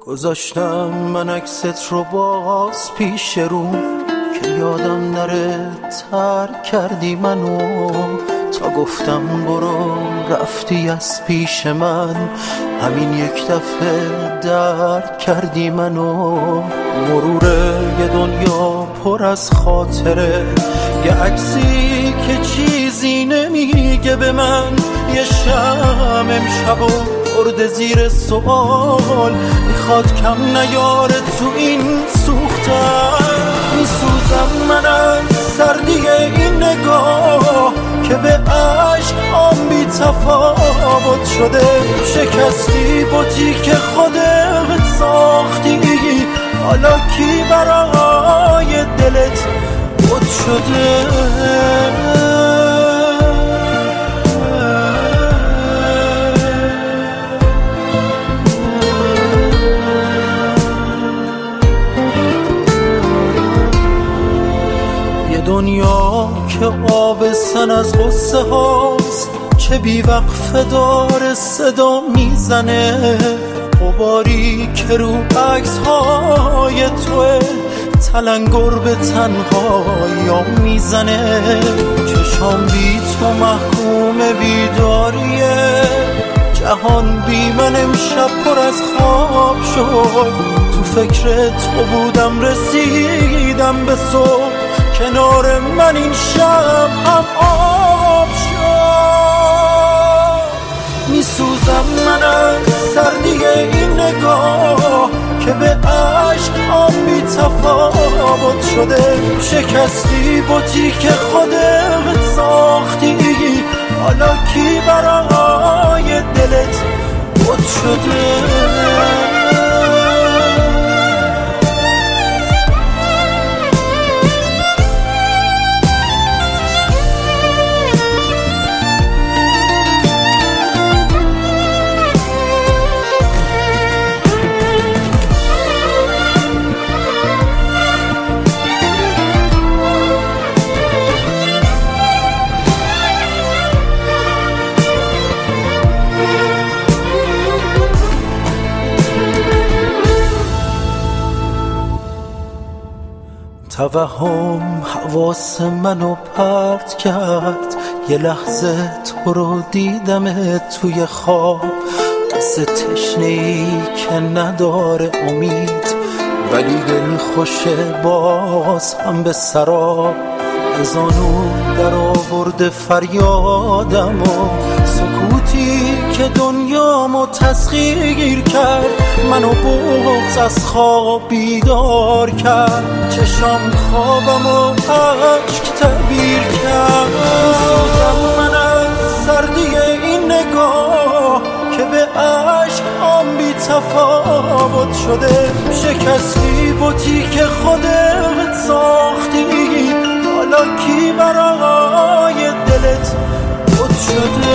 گذاشتم من عکست رو باز پیش رو که یادم نره ترک کردی منو. تا گفتم برو رفتی از پیش من، همین یک دفعه درک کردی منو. مرور یه دنیا پر از خاطره، یه عکسی که چیزی نمیگه به من، یه شم امشب و برده زیر سوال، میخواد کم نیاره تو این سوختن. میسوزم من از سردی این نگاه که به عشق آن بی تفاوت شده. شکستی بوتی که خودت ساختی، حالا کی برای دلت بود شده؟ دنیا که آبستن از غصه هاست، چه بی وقفه داره صدا میزنه. غباری که رو عکس های توه، تلنگر به تنهایی میزنه. چشام بی تو محکوم بیداریه، جهان بی من امشب پر از خواب شد. تو فکر تو بودم رسیدم به صبح، کنار من این شب هم آب شد. میسوزم من از سردی این نگاه که به عشق آن بی تفاوت شده. شکستی بوتی که خودت ساختی، حالا کی برای دلت بود شده؟ توهم حواس منو پرت کرد، یه لحظه تو رو دیدم توی خواب. قصه تشنه‌ای که نداره امید، ولی دل خوشه باز هم به سراب. ازانو در آورده فریادم و سکوتی که دنیامو تسخیر کرد، منو بغض از خواب بیدار کرد. چشام خوابم و عشق تعبیر کرد. میسوزم من از سردی این نگاه که به عشق آن بی تفاوت شده. شکستی بوتی که خودت ساختی، حالا کی برای دلت بود شده؟